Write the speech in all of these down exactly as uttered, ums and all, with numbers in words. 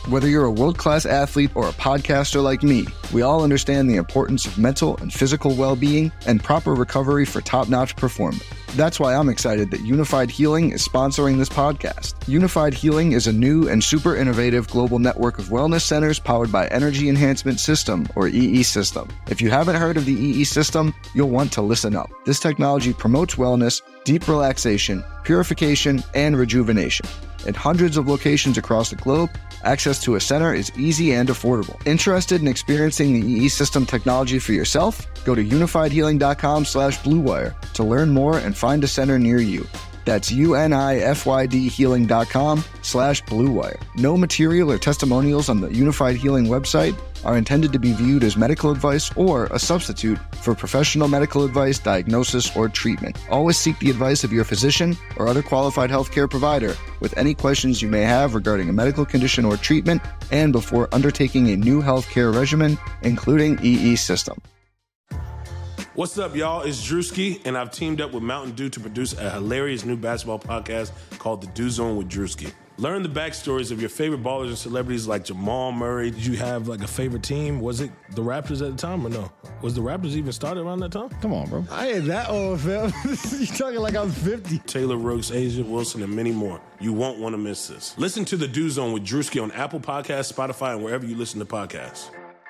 Whether you're a world-class athlete or a podcaster like me, we all understand the importance of mental and physical well-being and proper recovery for top-notch performance. That's why I'm excited that Unified Healing is sponsoring this podcast. Unified Healing is a new and super innovative global network of wellness centers powered by Energy Enhancement System, or E E System. If you haven't heard of the E E System, you'll want to listen up. This technology promotes wellness, deep relaxation, purification, and rejuvenation. In hundreds of locations across the globe, access to a center is easy and affordable. Interested in experiencing the E E System technology for yourself? Go to unifiedhealing.com slash bluewire to learn more and find a center near you. That's U-N-I-F-Y-D healing.com slash bluewire. No material or testimonials on the Unified Healing website are intended to be viewed as medical advice or a substitute for professional medical advice, diagnosis, or treatment. Always seek the advice of your physician or other qualified healthcare provider with any questions you may have regarding a medical condition or treatment and before undertaking a new healthcare regimen, including E E System. What's up, y'all? It's Drewski, and I've teamed up with Mountain Dew to produce a hilarious new basketball podcast called The Dew Zone with Drewski. Learn the backstories of your favorite ballers and celebrities like Jamal Murray. Did you have like a favorite team? Was it the Raptors at the time or no? Was the Raptors even started around that time? Come on, bro. I ain't that old, fam. You talking like I was fifty. Taylor Rooks, Asia Wilson, and many more. You won't want to miss this. Listen to The Dew Zone with Drewski on Apple Podcasts, Spotify, and wherever you listen to podcasts.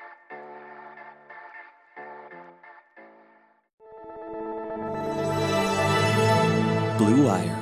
Blue Wire.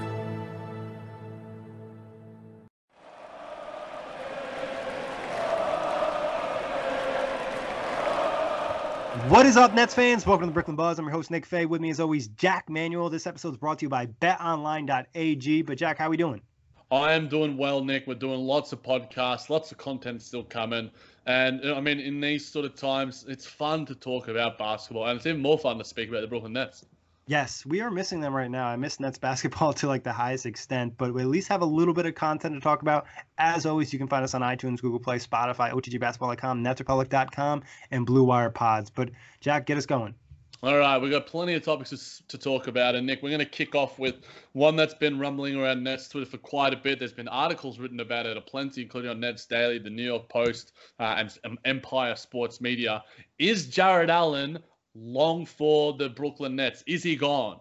What is up, Nets fans? Welcome to the Brooklyn Buzz. I'm your host, Nick Fay. With me, as always, Jack Manuel. This episode is brought to you by bet online dot a g. But, Jack, how are we doing? I am doing well, Nick. We're doing lots of podcasts, lots of content still coming. And, I mean, in these sort of times, it's fun to talk about basketball. And it's even more fun to speak about the Brooklyn Nets. Yes, we are missing them right now. I miss Nets basketball to like the highest extent, but we at least have a little bit of content to talk about. As always, you can find us on iTunes, Google Play, Spotify, O T G basketball dot com, nets republic dot com, and Blue Wire Pods. But, Jack, get us going. All right, we've got plenty of topics to, to talk about. And, Nick, we're going to kick off with one that's been rumbling around Nets Twitter for quite a bit. There's been articles written about it, a plenty, including on Nets Daily, the New York Post, uh, and um, Empire Sports Media. Is Jarrett Allen long for the Brooklyn Nets? Is he gone?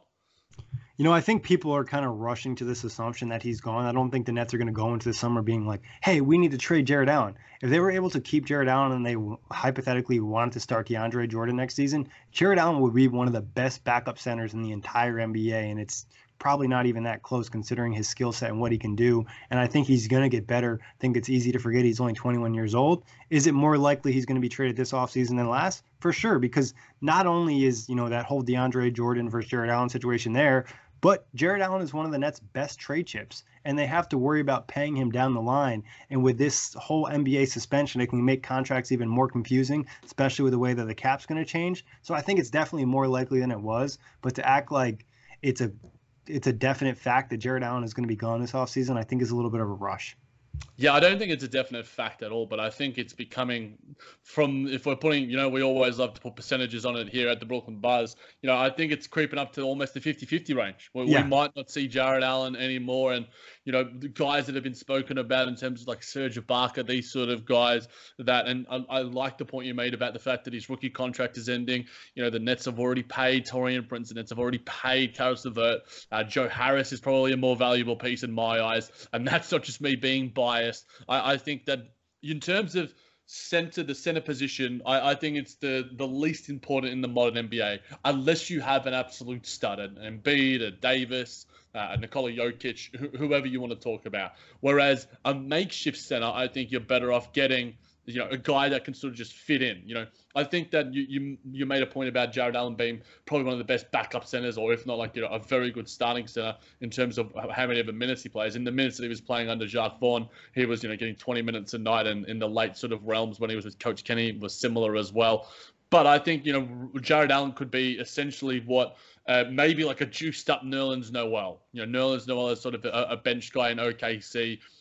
You know, I think people are kind of rushing to this assumption that he's gone. I don't think the Nets are going to go into the summer being like, hey, we need to trade Jarrett Allen. If they were able to keep Jarrett Allen and they hypothetically wanted to start DeAndre Jordan next season, Jarrett Allen would be one of the best backup centers in the entire N B A, and it's probably not even that close considering his skill set and what he can do. And I think he's going to get better. I think it's easy to forget he's only twenty-one years old. Is it more likely he's going to be traded this offseason than last? For sure, because not only is, you know, that whole DeAndre Jordan versus Jarrett Allen situation there, but Jarrett Allen is one of the Nets' best trade chips, and they have to worry about paying him down the line. And with this whole N B A suspension, it can make contracts even more confusing, especially with the way that the cap's going to change. So I think it's definitely more likely than it was. But to act like it's a it's a definite fact that Jarrett Allen is going to be gone this offseason, I think is a little bit of a rush. Yeah, I don't think it's a definite fact at all, but I think it's becoming from, if we're putting, you know, we always love to put percentages on it here at the Brooklyn Buzz. You know, I think it's creeping up to almost the fifty-fifty range where yeah. we might not see Jarrett Allen anymore. And, you know, the guys that have been spoken about in terms of like Serge Ibaka, these sort of guys that, and I, I like the point you made about the fact that his rookie contract is ending. You know, the Nets have already paid Torian Prince, the Nets have already paid Karis LeVert. Uh, Joe Harris is probably a more valuable piece in my eyes. And that's not just me being biased. I, I think that in terms of center, the center position, I, I think it's the, the least important in the modern N B A, unless you have an absolute stud, an Embiid, a Davis, uh, Nikola Jokic, wh- whoever you want to talk about. Whereas a makeshift center, I think you're better off getting, you know, a guy that can sort of just fit in. You know, I think that you you you made a point about Jarrett Allen being probably one of the best backup centers, or if not, like, you know, a very good starting center in terms of how many of the minutes he plays. In the minutes that he was playing under Jacques Vaughn, he was, you know, getting twenty minutes a night, and in the late sort of realms when he was with Coach Kenny was similar as well. But I think, you know, Jarrett Allen could be essentially what uh, maybe like a juiced up Nerlens Noel. You know, Nerlens Noel is sort of a, a bench guy in O K C.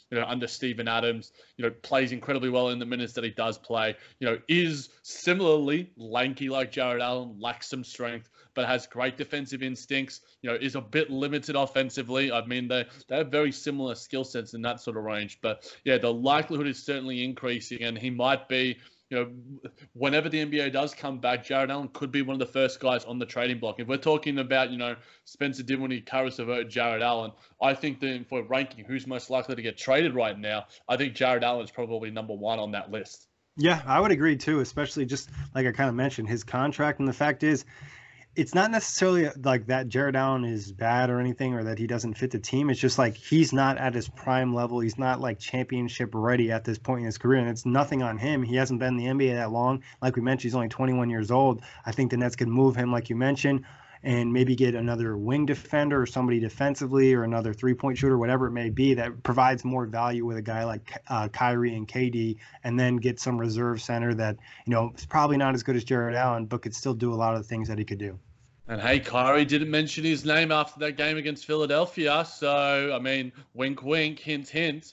you know, under Steven Adams, you know, plays incredibly well in the minutes that he does play, you know, is similarly lanky like Jared Allen, lacks some strength, but has great defensive instincts, you know, is a bit limited offensively. I mean, they, they have very similar skill sets in that sort of range. But yeah, the likelihood is certainly increasing, and he might be, you know, whenever the N B A does come back, Jared Allen could be one of the first guys on the trading block. If we're talking about, you know, Spencer Dinwiddie, Caris LeVert, Jared Allen, I think that if we're ranking who's most likely to get traded right now, I think Jared Allen is probably number one on that list. Yeah, I would agree too, especially just like I kind of mentioned, his contract. And the fact is, it's not necessarily like that Jared Allen is bad or anything, or that he doesn't fit the team. It's just like he's not at his prime level. He's not like championship ready at this point in his career, and it's nothing on him. He hasn't been in the N B A that long. Like we mentioned, he's only twenty-one years old. I think the Nets could move him, like you mentioned, and maybe get another wing defender or somebody defensively or another three-point shooter, whatever it may be, that provides more value with a guy like uh, Kyrie and K D, and then get some reserve center that, you know, is probably not as good as Jared Allen, but could still do a lot of the things that he could do. And hey, Kyrie didn't mention his name after that game against Philadelphia. So, I mean, wink, wink, hint, hint.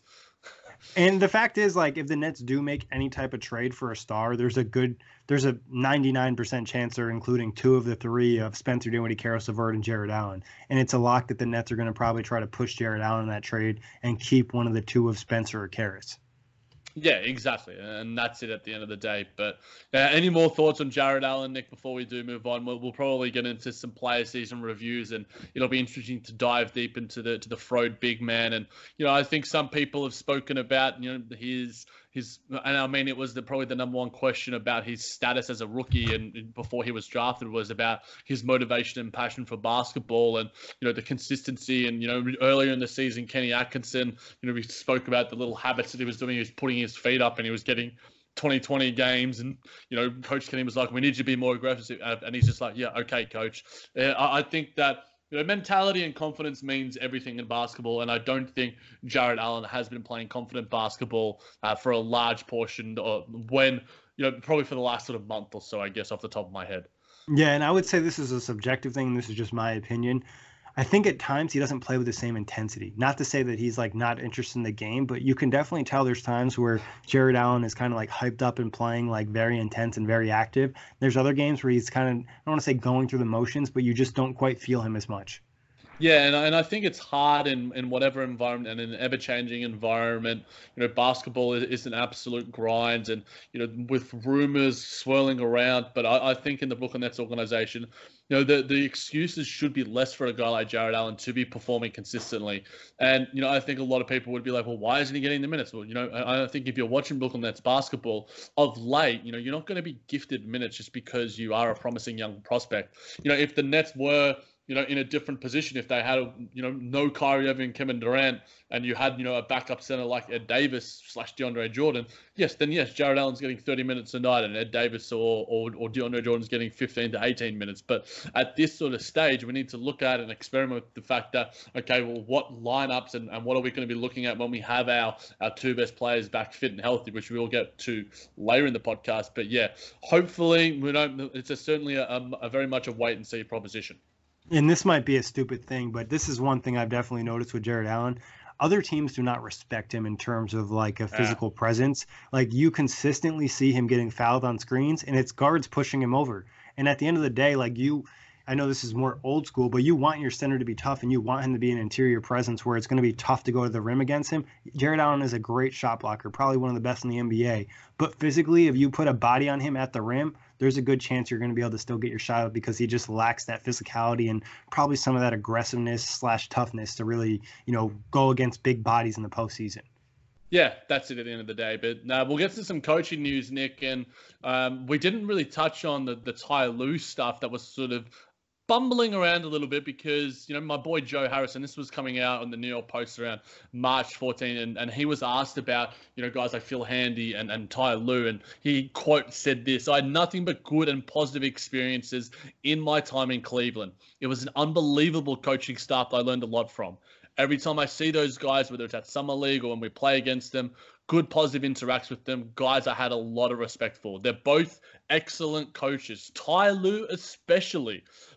And the fact is, like, if the Nets do make any type of trade for a star, there's a good, there's a ninety-nine percent chance they're including two of the three of Spencer Dinwiddie, Caris LeVert, and Jared Allen. And it's a lock that the Nets are going to probably try to push Jared Allen in that trade and keep one of the two of Spencer or Caris. Yeah, exactly. And that's it at the end of the day. But uh, any more thoughts on Jared Allen, Nick, before we do move on? We'll, we'll probably get into some player season reviews, and it'll be interesting to dive deep into the to the Frode big man. And, you know, I think some people have spoken about, you know, his his, and I mean, it was the, probably the number one question about his status as a rookie and before he was drafted was about his motivation and passion for basketball and, you know, the consistency. And, you know, earlier in the season, Kenny Atkinson, you know, we spoke about the little habits that he was doing. He was putting his feet up and he was getting twenty twenty games. And, you know, Coach Kenny was like, we need you to be more aggressive. And he's just like, yeah, okay, coach. Uh, I think that, you know, mentality and confidence means everything in basketball, and I don't think Jared Allen has been playing confident basketball uh, for a large portion, or when, you know, probably for the last sort of month or so, I guess, off the top of my head. Yeah, and I would say this is a subjective thing. This is just my opinion. I think at times he doesn't play with the same intensity. Not to say that he's like not interested in the game, but you can definitely tell there's times where Jared Allen is kind of like hyped up and playing like very intense and very active. There's other games where he's kind of, I don't want to say going through the motions, but you just don't quite feel him as much. Yeah, and, and I think it's hard in, in whatever environment and in an ever-changing environment. You know, basketball is, is an absolute grind, and, you know, with rumors swirling around. But I, I think in the Brooklyn Nets organization, you know, the, the excuses should be less for a guy like Jared Allen to be performing consistently. And, you know, I think a lot of people would be like, well, why isn't he getting the minutes? Well, you know, I, I think if you're watching Brooklyn Nets basketball of late, you know, you're not going to be gifted minutes just because you are a promising young prospect. You know, if the Nets were, you know, in a different position, if they had, a, you know, no Kyrie Irving, Kevin Durant, and you had, you know, a backup center like Ed Davis slash DeAndre Jordan, yes, then yes, Jared Allen's getting thirty minutes a night, and Ed Davis or, or or DeAndre Jordan's getting fifteen to eighteen minutes. But at this sort of stage, we need to look at and experiment with the fact that, okay, well, what lineups and, and what are we going to be looking at when we have our, our two best players back fit and healthy, which we will get to later in the podcast. But yeah, hopefully, we don't, it's a, certainly a, a very much a wait and see proposition. And this might be a stupid thing, but this is one thing I've definitely noticed with Jared Allen. Other teams do not respect him in terms of like a physical yeah. presence. Like you consistently see him getting fouled on screens, and it's guards pushing him over. And at the end of the day, like you, I know this is more old school, but you want your center to be tough, and you want him to be an interior presence where it's going to be tough to go to the rim against him. Jared Allen is a great shot blocker, probably one of the best in the N B A. But physically, if you put a body on him at the rim, there's a good chance you're going to be able to still get your shot up because he just lacks that physicality and probably some of that aggressiveness slash toughness to really, you know, go against big bodies in the postseason. Yeah, that's it at the end of the day. But now uh, we'll get to some coaching news, Nick. And um, we didn't really touch on the, the Ty Lue stuff that was sort of bumbling around a little bit because, you know, my boy Joe Harrison, this was coming out on the New York Post around March fourteenth, and, and he was asked about, you know, guys like Phil Handy and, and Ty Lue, and he, quote, said this: "I had nothing but good and positive experiences in my time in Cleveland. It was an unbelievable coaching staff that I learned a lot from. Every time I see those guys, whether it's at Summer League or when we play against them, good positive interacts with them, guys I had a lot of respect for. They're both excellent coaches. Ty Lue especially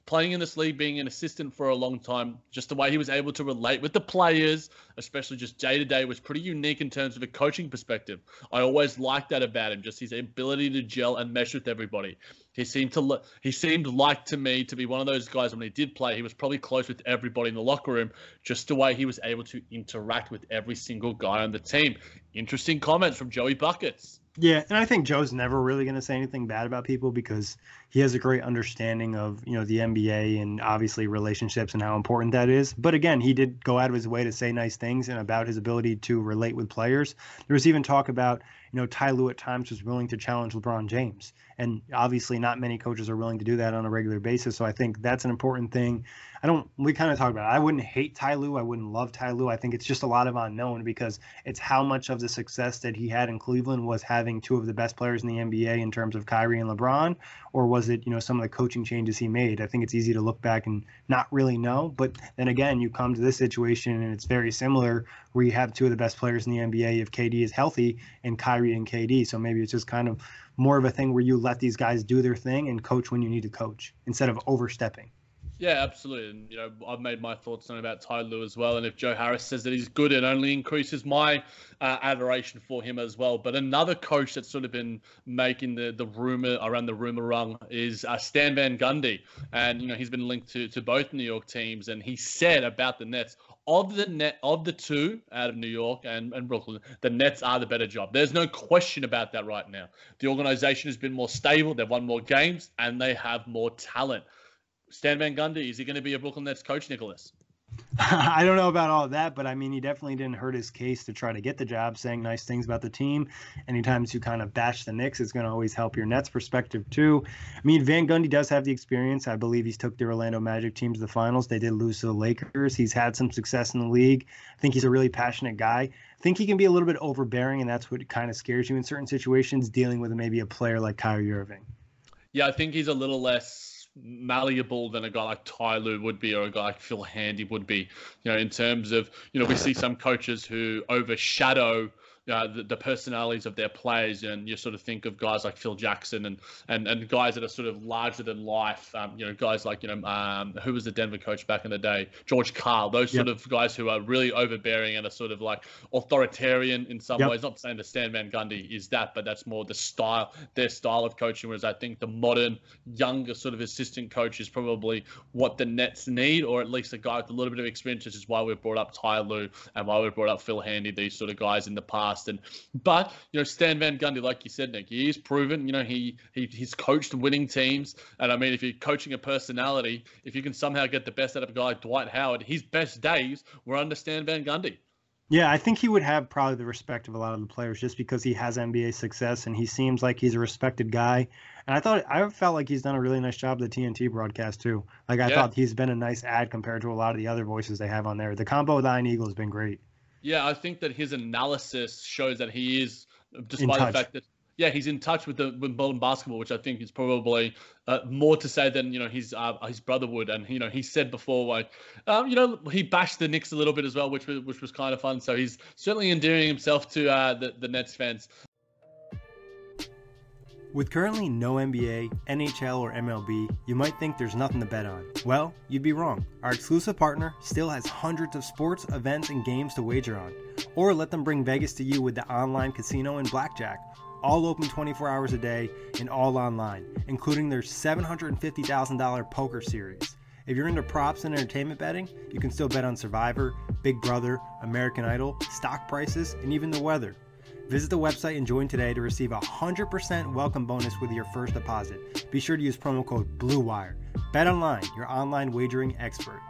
playing in this league, being an assistant for a long time, just the way he was able to relate with the players, especially just day to day, was pretty unique in terms of a coaching perspective. I always liked that about him, just his ability to gel and mesh with everybody. He seemed to he seemed like to me to be one of those guys when he did play, he was probably close with everybody in the locker room, just the way he was able to interact with every single guy on the team. Interesting comments from Joey Buckets. Yeah, and I think Joe's never really going to say anything bad about people because he has a great understanding of, you know, the N B A and obviously relationships and how important that is. But again, he did go out of his way to say nice things and about his ability to relate with players. There was even talk about, you know, Ty Lue at times was willing to challenge LeBron James. And obviously not many coaches are willing to do that on a regular basis. So I think that's an important thing. I don't, we kind of talked about it. I wouldn't hate Ty Lue. I wouldn't love Ty Lue. I think it's just a lot of unknown because it's how much of the success that he had in Cleveland was having two of the best players in the N B A in terms of Kyrie and LeBron, or was it, you know, some of the coaching changes he made? I think it's easy to look back and not really know. But then again, you come to this situation and it's very similar where you have two of the best players in the N B A if K D is healthy and Kyrie and K D. So maybe it's just kind of more of a thing where you let these guys do their thing and coach when you need to coach instead of overstepping. Yeah, absolutely. And, you know, I've made my thoughts on about Ty Lue as well. And if Joe Harris says that he's good, it only increases my uh, adoration for him as well. But another coach that's sort of been making the, the rumor around the rumor rung is uh, Stan Van Gundy. And, you know, he's been linked to, to both New York teams. And he said about the Nets, of the net of the two out of New York and, and Brooklyn, the Nets are the better job. There's no question about that right now. The organization has been more stable. They've won more games and they have more talent. Stan Van Gundy, is he going to be a Brooklyn Nets coach, Nicholas? I don't know about all of that, but I mean, he definitely didn't hurt his case to try to get the job, saying nice things about the team. Anytime you kind of bash the Knicks, it's going to always help your Nets perspective too. I mean, Van Gundy does have the experience. I believe he's took the Orlando Magic team to the finals. They did lose to the Lakers. He's had some success in the league. I think he's a really passionate guy. I think he can be a little bit overbearing, and that's what kind of scares you in certain situations, dealing with maybe a player like Kyrie Irving. Yeah, I think he's a little less malleable than a guy like Ty Lue would be or a guy like Phil Handy would be, you know, in terms of, you know, we see some coaches who overshadow uh, the, the personalities of their players, and you sort of think of guys like Phil Jackson and and, and guys that are sort of larger than life, um, you know, guys like, you know, um, who was the Denver coach back in the day? George Karl, those sort yep. of guys who are really overbearing and are sort of like authoritarian in some yep. ways. Not saying that Stan Van Gundy is that, but that's more the style, their style of coaching, whereas I think the modern, younger sort of assistant coach is probably what the Nets need, or at least a guy with a little bit of experience, which is why we've brought up Ty Lue and why we've brought up Phil Handy, these sort of guys in the past. And but you know, Stan Van Gundy, like you said, Nick, he's proven. You know, he he he's coached winning teams, and I mean, if you're coaching a personality, if you can somehow get the best out of a guy like Dwight Howard, his best days were under Stan Van Gundy. Yeah, I think he would have probably the respect of a lot of the players just because he has N B A success and he seems like he's a respected guy. And I thought I felt like he's done a really nice job of the T N T broadcast too. Like I yeah. thought he's been a nice ad compared to a lot of the other voices they have on there. The combo with Ian Eagle has been great. Yeah, I think that his analysis shows that he is, despite the fact that, yeah, he's in touch with the with modern basketball, which I think is probably uh, more to say than, you know, his uh, his brother would. And, you know, he said before, like, um, you know, he bashed the Knicks a little bit as well, which was which was kind of fun. So he's certainly endearing himself to uh, the, the Nets fans. With currently no N B A, N H L, or M L B, you might think there's nothing to bet on. Well, you'd be wrong. Our exclusive partner still has hundreds of sports, events, and games to wager on. Or let them bring Vegas to you with the online casino and blackjack. All open twenty-four hours a day and all online, including their seven hundred fifty thousand dollars poker series. If you're into props and entertainment betting, you can still bet on Survivor, Big Brother, American Idol, stock prices, and even the weather. Visit the website and join today to receive a one hundred percent welcome bonus with your first deposit. Be sure to use promo code BLUEWIRE. BetOnline, your online wagering expert.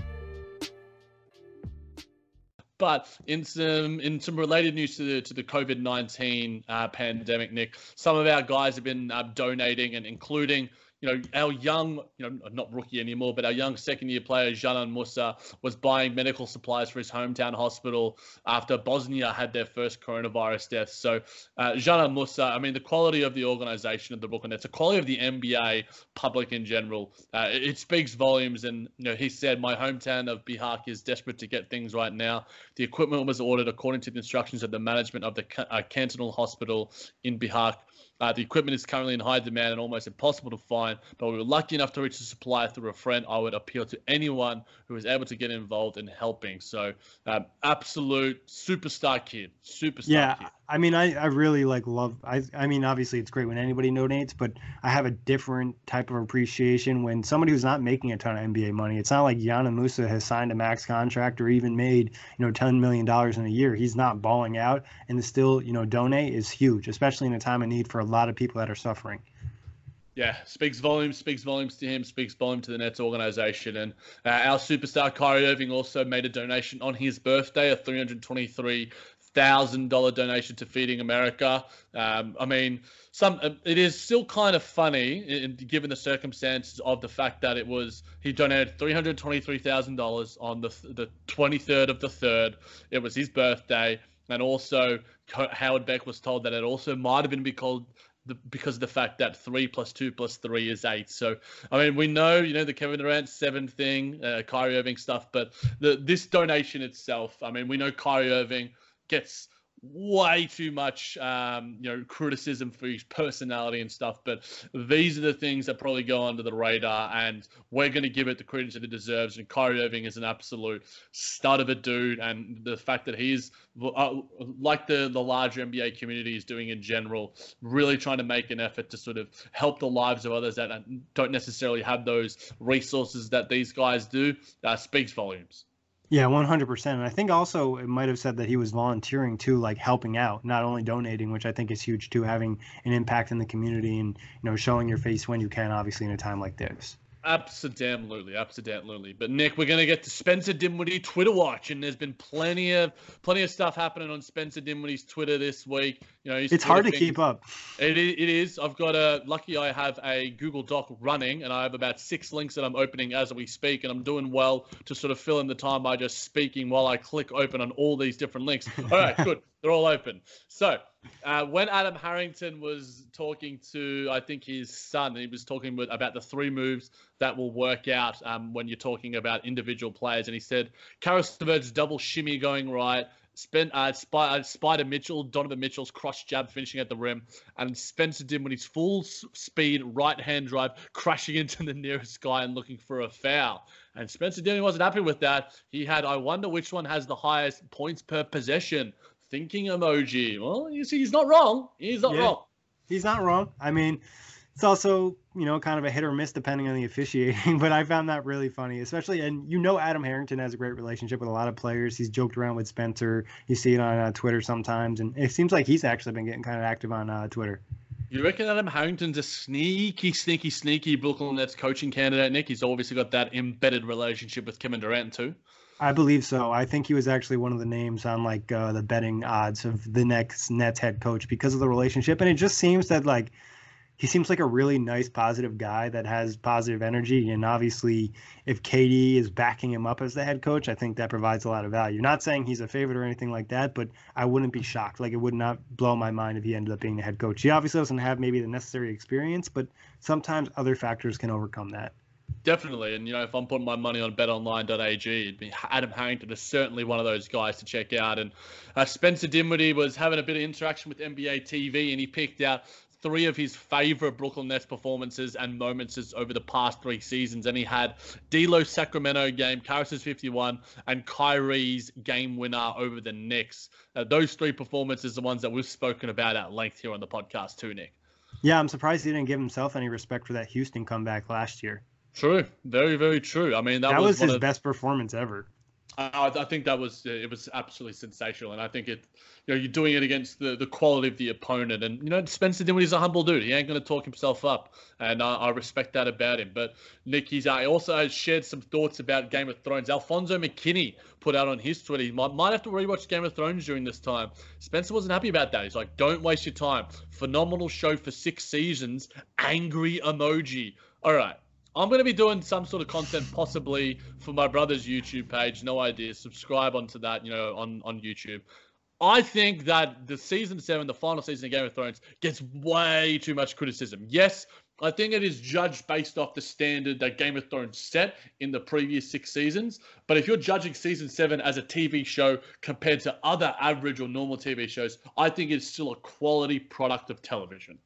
But in some in some related news to the to the COVID nineteen uh, pandemic, Nick, some of our guys have been uh, donating, and including, you know, our young, you know, not rookie anymore, but our young second-year player, Janan Musa, was buying medical supplies for his hometown hospital after Bosnia had their first coronavirus death. So uh, Janan Musa, I mean, the quality of the organization of the Brooklyn Nets, the quality of the N B A public in general, uh, it, it speaks volumes. And, you know, he said, my hometown of Bihar is desperate to get things right now. The equipment was ordered according to the instructions of the management of the uh, Cantonal Hospital in Bihar. Uh, the equipment is currently in high demand and almost impossible to find, but we were lucky enough to reach the supplier through a friend. I would appeal to anyone who is able to get involved in helping. So, um, absolute superstar kid, superstar yeah, kid. I mean, I, I really like love. I I mean, obviously it's great when anybody donates, but I have a different type of appreciation when somebody who's not making a ton of N B A money. It's not like Yana Musa has signed a max contract or even made you know ten million dollars in a year. He's not balling out, and to still you know donate is huge, especially in a time of need for a lot of people that are suffering. Yeah, speaks volumes, speaks volumes to him, speaks volume to the Nets organization. And uh, our superstar Kyrie Irving also made a donation on his birthday, a three hundred twenty-three thousand dollars donation to Feeding America. Um, I mean, some it is still kind of funny in, given the circumstances of the fact that it was he donated three hundred twenty-three thousand dollars on the the twenty-third of the third. It was his birthday, and also Howard Beck was told that it also might have been because the, because of the fact that three plus two plus three is eight. So, I mean, we know, you know, the Kevin Durant seven thing, uh, Kyrie Irving stuff, but the this donation itself, I mean, we know Kyrie Irving gets way too much, um, you know, criticism for his personality and stuff. But these are the things that probably go under the radar, and we're going to give it the credit that it deserves. And Kyrie Irving is an absolute stud of a dude, and the fact that he's uh, like the the larger N B A community is doing in general, really trying to make an effort to sort of help the lives of others that don't necessarily have those resources that these guys do, uh, speaks volumes. Yeah, one hundred percent. And I think also it might have said that he was volunteering too, like helping out, not only donating, which I think is huge too, having an impact in the community and, you know, showing your face when you can, obviously, in a time like this. Absolutely, absolutely. But Nick, we're going to get to Spencer Dinwiddie Twitter watch, and there's been plenty of plenty of stuff happening on Spencer Dinwiddie's Twitter this week. You know, it's Twitter hard to things, keep up. It is, it is. I've got a lucky. I have a Google Doc running, and I have about six links that I'm opening as we speak, and I'm doing well to sort of fill in the time by just speaking while I click open on all these different links. All right, good. They're all open. So, uh, when Adam Harrington was talking to, I think, his son, he was talking with, about the three moves that will work out um, when you're talking about individual players. And he said, Karis LeVert's double shimmy going right, Spen- uh, Sp- uh, Spider Mitchell, Donovan Mitchell's cross jab finishing at the rim, and Spencer Dinwiddie's full s- speed right-hand drive crashing into the nearest guy and looking for a foul. And Spencer Dinwiddie wasn't happy with that. He had, I wonder which one has the highest points per possession. Thinking emoji. Well, you see, he's not wrong. He's not yeah, wrong. He's not wrong. I mean, it's also, you know, kind of a hit or miss depending on the officiating, but I found that really funny, especially, and you know, Adam Harrington has a great relationship with a lot of players. He's joked around with Spencer. You see it on uh, Twitter sometimes, and it seems like he's actually been getting kind of active on uh, Twitter. You reckon Adam Harrington's a sneaky, sneaky, sneaky Brooklyn Nets coaching candidate, Nick? He's obviously got that embedded relationship with Kevin Durant too. I believe so. I think he was actually one of the names on like uh, the betting odds of the next Nets head coach because of the relationship. And it just seems that like he seems like a really nice, positive guy that has positive energy. And obviously, if K D is backing him up as the head coach, I think that provides a lot of value. Not saying he's a favorite or anything like that, but I wouldn't be shocked. Like it would not blow my mind if he ended up being the head coach. He obviously doesn't have maybe the necessary experience, but sometimes other factors can overcome that. Definitely, and you know, if I'm putting my money on bet online dot a g, it'd be Adam Harrington is certainly one of those guys to check out. And uh, Spencer Dinwiddie was having a bit of interaction with N B A T V, and he picked out three of his favorite Brooklyn Nets performances and moments over the past three seasons. And he had D'Lo Sacramento game, Karis's fifty-one, and Kyrie's game winner over the Knicks. Uh, those three performances are the ones that we've spoken about at length here on the podcast too, Nick. Yeah, I'm surprised he didn't give himself any respect for that Houston comeback last year. True, very, very true. I mean, that, that was, was his of, best performance ever. I, I think that was it was absolutely sensational, and I think it, you know, you're doing it against the, the quality of the opponent, and you know, Spencer Dinwiddie's a humble dude. He ain't going to talk himself up, and I, I respect that about him. But Nick, he's uh, also has shared some thoughts about Game of Thrones. Alfonso McKinney put out on his Twitter, he might, might have to rewatch Game of Thrones during this time. Spencer wasn't happy about that. He's like, don't waste your time. Phenomenal show for six seasons. Angry emoji. All right. I'm going to be doing some sort of content possibly for my brother's YouTube page. No idea. Subscribe onto that, you know, on, on YouTube. I think that the season seven, the final season of Game of Thrones, gets way too much criticism. Yes, I think it is judged based off the standard that Game of Thrones set in the previous six seasons. But if you're judging season seven as a T V show compared to other average or normal T V shows, I think it's still a quality product of television.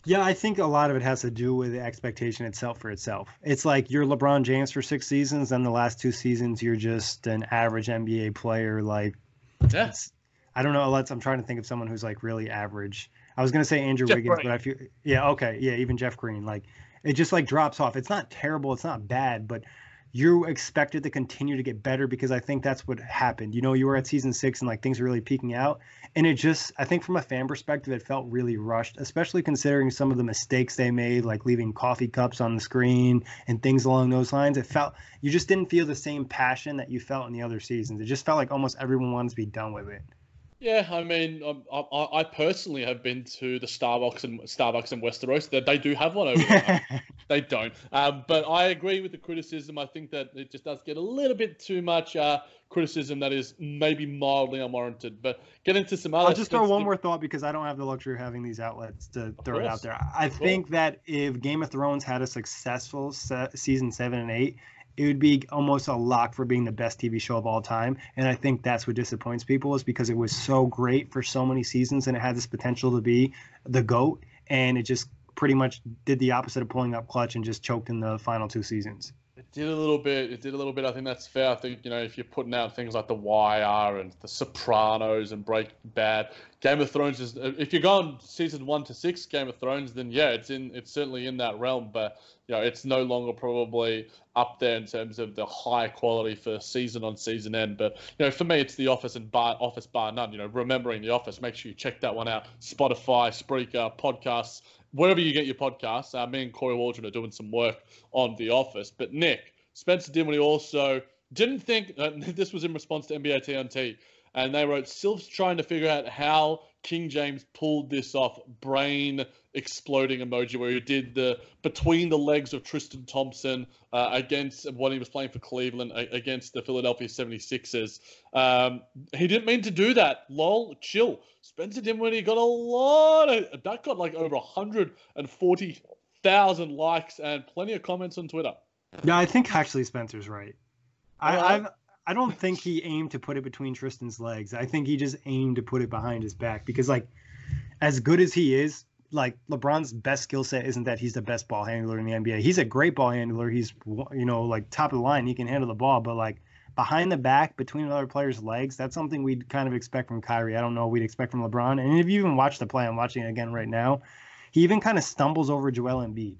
Yeah, I think a lot of it has to do with the expectation itself for itself. It's like you're LeBron James for six seasons, then the last two seasons you're just an average N B A player. Like, Yeah. it's, I don't know. Let's. I'm trying to think of someone who's like really average. I was gonna say Andrew Jeff Wiggins, Green. but I feel yeah, okay, yeah, even Jeff Green. Like, it just like drops off. It's not terrible. It's not bad, but you expected to continue to get better because I think that's what happened. You know, you were at season six and like things are really peaking out. And it just, I think from a fan perspective, it felt really rushed, especially considering some of the mistakes they made, like leaving coffee cups on the screen and things along those lines. It felt, you just didn't feel the same passion that you felt in the other seasons. It just felt like almost everyone wanted to be done with it. Yeah, I mean, um, I, I personally have been to the Starbucks and Starbucks in Westeros. That they do have one over there. They don't. Um, but I agree with the criticism. I think that it just does get a little bit too much uh, criticism that is maybe mildly unwarranted. But get into some other. I'll just throw one more thought because I don't have the luxury of having these outlets to throw it out there. I think that if Game of Thrones had a successful se- season seven and eight, it would be almost a lock for being the best T V show of all time. And I think that's what disappoints people is because it was so great for so many seasons and it had this potential to be the GOAT. And it just pretty much did the opposite of pulling up clutch and just choked in the final two seasons. It did a little bit. It did a little bit. I think that's fair. I think, you know, if you're putting out things like The Wire and The Sopranos and Breaking Bad, Game of Thrones is. If you're going season one to six, Game of Thrones, then yeah, it's in. It's certainly in that realm. But you know, it's no longer probably up there in terms of the high quality for season on season end. But you know, for me, it's The Office and bar, Office bar none. You know, remembering The Office. Make sure you check that one out. Spotify, Spreaker, podcasts. Wherever you get your podcasts, uh, me and Corey Waldron are doing some work on The Office. But Nick, Spencer Dinwiddie also didn't think, uh, this was in response to N B A T N T, and they wrote, Sylph's trying to figure out how King James pulled this off, brain exploding emoji, where he did the between the legs of Tristan Thompson uh, against when he was playing for Cleveland, a- against the Philadelphia seventy-sixers. Um, he didn't mean to do that. Lol, chill. Spencer Dinwiddie got a lot of, that got like over one hundred forty thousand likes and plenty of comments on Twitter. Yeah, I think actually Spencer's right. I Well, I've, I don't think he aimed to put it between Tristan's legs. I think he just aimed to put it behind his back because, like, as good as he is, like LeBron's best skill set isn't that he's the best ball handler in the N B A. He's a great ball handler. He's, you know, like top of the line. He can handle the ball, but like behind the back, between other players' legs, that's something we'd kind of expect from Kyrie. I don't know what we'd expect from LeBron. And if you even watch the play, I'm watching it again right now, he even kind of stumbles over Joel Embiid.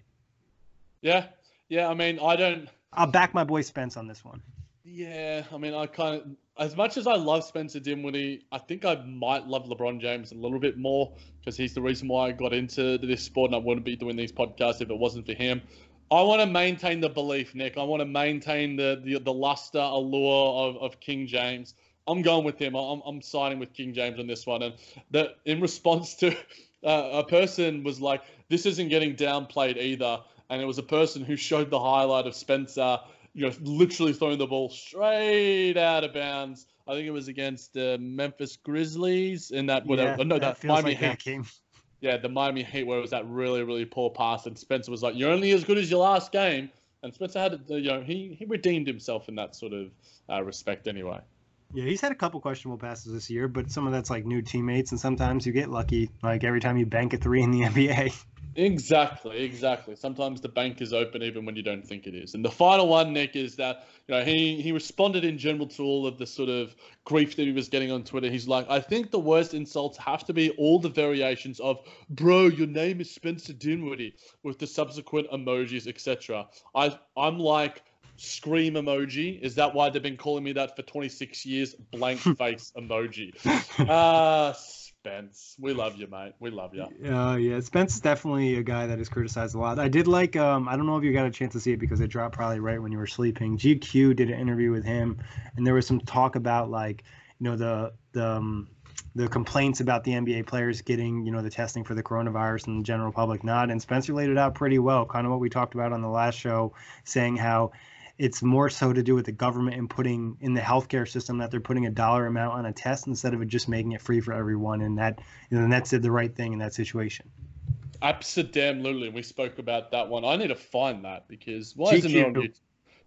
Yeah, yeah. I mean, I don't. I'll back my boy Spence on this one. Yeah, I mean, I kind of, as much as I love Spencer Dinwiddie, I think I might love LeBron James a little bit more because he's the reason why I got into this sport and I wouldn't be doing these podcasts if it wasn't for him. I want to maintain the belief, Nick. I want to maintain the the, the luster, allure of, of King James. I'm going with him. I'm, I'm siding with King James on this one. And that in response to uh, a person was like, this isn't getting downplayed either. And it was a person who showed the highlight of Spencer, you know, literally throwing the ball straight out of bounds. I think it was against the uh, Memphis Grizzlies in that, whatever. Yeah, no, that, that Miami like Heat. that game. Yeah, the Miami Heat, where it was that really, really poor pass, and Spencer was like, "You're only as good as your last game." And Spencer had, you know, he he redeemed himself in that sort of uh, respect, anyway. Yeah, he's had a couple questionable passes this year, but some of that's like new teammates, and sometimes you get lucky. Like every time you bank a three in the N B A. Exactly, exactly. Sometimes the bank is open even when you don't think it is. And the final one, Nick, is that, you know, he, he responded in general to all of the sort of grief that he was getting on Twitter. He's like, I think the worst insults have to be all the variations of, bro, your name is Spencer Dinwiddie, with the subsequent emojis, et cetera. I I'm like, scream emoji. Is that why they've been calling me that for twenty-six years? Blank face emoji. Ah, uh, Spence, we love you, mate. We love you. Uh, yeah, Spence is definitely a guy that is criticized a lot. I did like, um, I don't know if you got a chance to see it because it dropped probably right when you were sleeping. G Q did an interview with him, and there was some talk about like, you know, the the um, the complaints about the N B A players getting, you know, the testing for the coronavirus and the general public not. And Spencer laid it out pretty well, kind of what we talked about on the last show, saying how it's more so to do with the government and putting in the healthcare system that they're putting a dollar amount on a test instead of it just making it free for everyone. And that, you know, the Nets did the right thing in that situation. Absolutely. We spoke about that one. I need to find that because why isn't it on YouTube?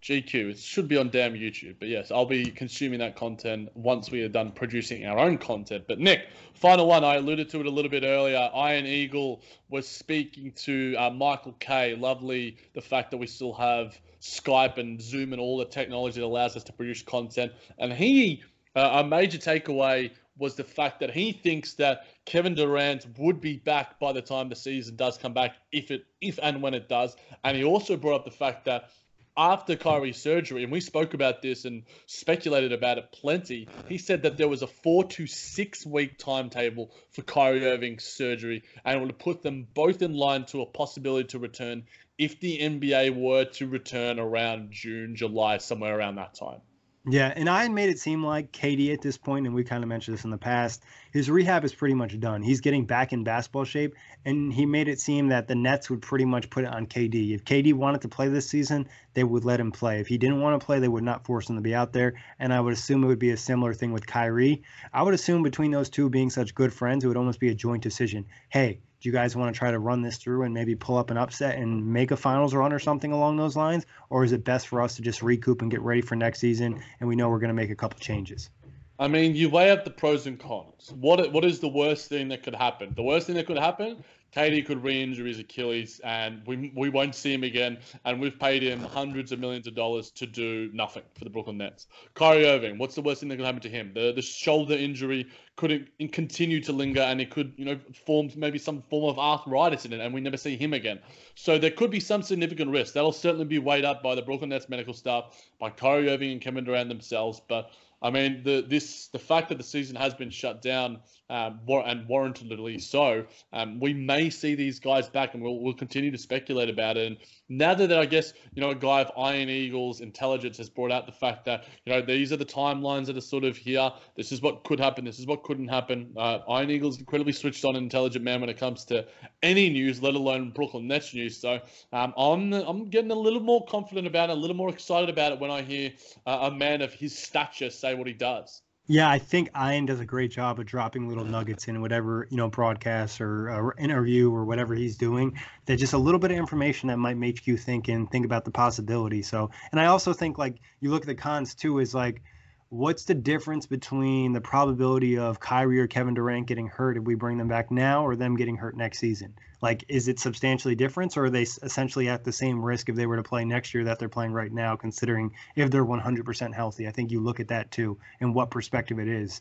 G Q. It should be on damn YouTube. But yes, I'll be consuming that content once we are done producing our own content. But Nick, final one. I alluded to it a little bit earlier. Iron Eagle was speaking to uh, Michael Kay. Lovely the fact that we still have Skype and Zoom and all the technology that allows us to produce content. And he, uh, a major takeaway was the fact that he thinks that Kevin Durant would be back by the time the season does come back, if it, if and when it does. And he also brought up the fact that after Kyrie's surgery, and we spoke about this and speculated about it plenty, he said that there was a four to six week timetable for Kyrie Irving's surgery, and it would put them both in line to a possibility to return if the N B A were to return around June, July, somewhere around that time. Yeah, and I made it seem like K D at this point, and we kind of mentioned this in the past, his rehab is pretty much done. He's getting back in basketball shape, and he made it seem that the Nets would pretty much put it on K D. If K D wanted to play this season, they would let him play. If he didn't want to play, they would not force him to be out there, and I would assume it would be a similar thing with Kyrie. I would assume between those two being such good friends, it would almost be a joint decision. Hey, do you guys want to try to run this through and maybe pull up an upset and make a finals run or something along those lines? Or is it best for us to just recoup and get ready for next season, and we know we're going to make a couple changes? I mean, you weigh up the pros and cons. What What is the worst thing that could happen? The worst thing that could happen, K D could re-injure his Achilles, and we we won't see him again, and we've paid him hundreds of millions of dollars to do nothing for the Brooklyn Nets. Kyrie Irving, what's the worst thing that could happen to him? The the shoulder injury could continue to linger, and it could, you know, form maybe some form of arthritis in it, and we never see him again. So there could be some significant risk. That'll certainly be weighed up by the Brooklyn Nets medical staff, by Kyrie Irving and Kevin Durant themselves, but I mean, the this the fact that the season has been shut down, um, and warrantedly so, um, we may see these guys back, and we'll we'll continue to speculate about it. And now that I guess, you know, a guy of Iron Eagle's intelligence has brought out the fact that, you know, these are the timelines that are sort of here. This is what could happen. This is what couldn't happen. Uh, Iron Eagle's incredibly switched on and intelligent man when it comes to any news, let alone Brooklyn Nets news. So um, I'm I'm getting a little more confident about it, a little more excited about it when I hear uh, a man of his stature say what he does. Yeah, I think Ian does a great job of dropping little nuggets in whatever, you know, broadcast or uh, interview or whatever he's doing. That just a little bit of information that might make you think and think about the possibility. So, and I also think, like, you look at the cons too, is like, what's the difference between the probability of Kyrie or Kevin Durant getting hurt if we bring them back now, or them getting hurt next season? Like, is it substantially different, or are they essentially at the same risk if they were to play next year that they're playing right now, considering if they're one hundred percent healthy? I think you look at that too, and what perspective it is.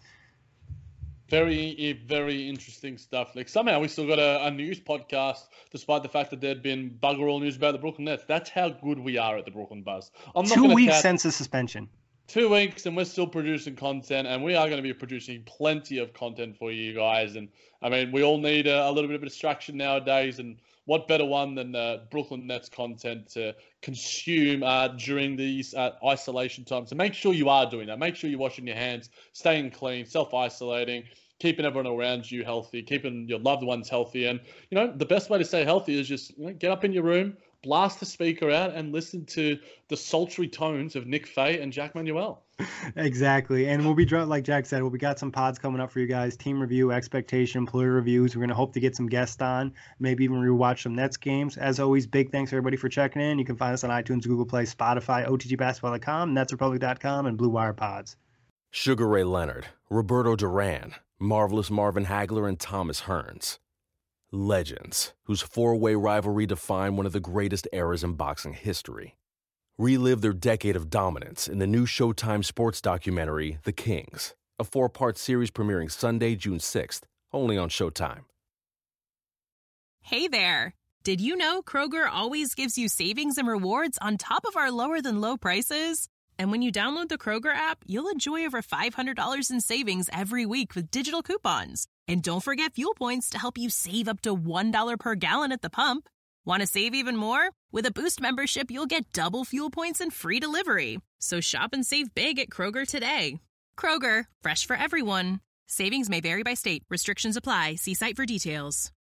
Very, very interesting stuff. Like, somehow we still got a, a news podcast, despite the fact that there'd been bugger all news about the Brooklyn Nets. That's how good we are at the Brooklyn Buzz. I'm not Two weeks count- since the suspension. Two weeks, and we're still producing content, and we are going to be producing plenty of content for you guys. And I mean, we all need a, a little bit of a distraction nowadays, and what better one than uh, Brooklyn Nets content to consume uh, during these uh, isolation times? So make sure you are doing that. Make sure you're washing your hands, staying clean, self-isolating, keeping everyone around you healthy, keeping your loved ones healthy. And, you know, the best way to stay healthy is just, you know, get up in your room, blast the speaker out, and listen to the sultry tones of Nick Fay and Jack Manuel. Exactly. And we'll be, like Jack said, we got some pods coming up for you guys. Team review, expectation, player reviews. We're going to hope to get some guests on, maybe even rewatch some Nets games. As always, big thanks everybody for checking in. You can find us on iTunes, Google Play, Spotify, O T G basketball dot com, Nets Republic dot com, and Blue Wire Pods. Sugar Ray Leonard, Roberto Duran, Marvelous Marvin Hagler, and Thomas Hearns. Legends, whose four-way rivalry defined one of the greatest eras in boxing history. Relive their decade of dominance in the new Showtime sports documentary, The Kings, a four-part series premiering Sunday, June sixth, only on Showtime. Hey there! Did you know Kroger always gives you savings and rewards on top of our lower-than-low prices? And when you download the Kroger app, you'll enjoy over five hundred dollars in savings every week with digital coupons. And don't forget fuel points to help you save up to one dollar per gallon at the pump. Want to save even more? With a Boost membership, you'll get double fuel points and free delivery. So shop and save big at Kroger today. Kroger, fresh for everyone. Savings may vary by state. Restrictions apply. See site for details.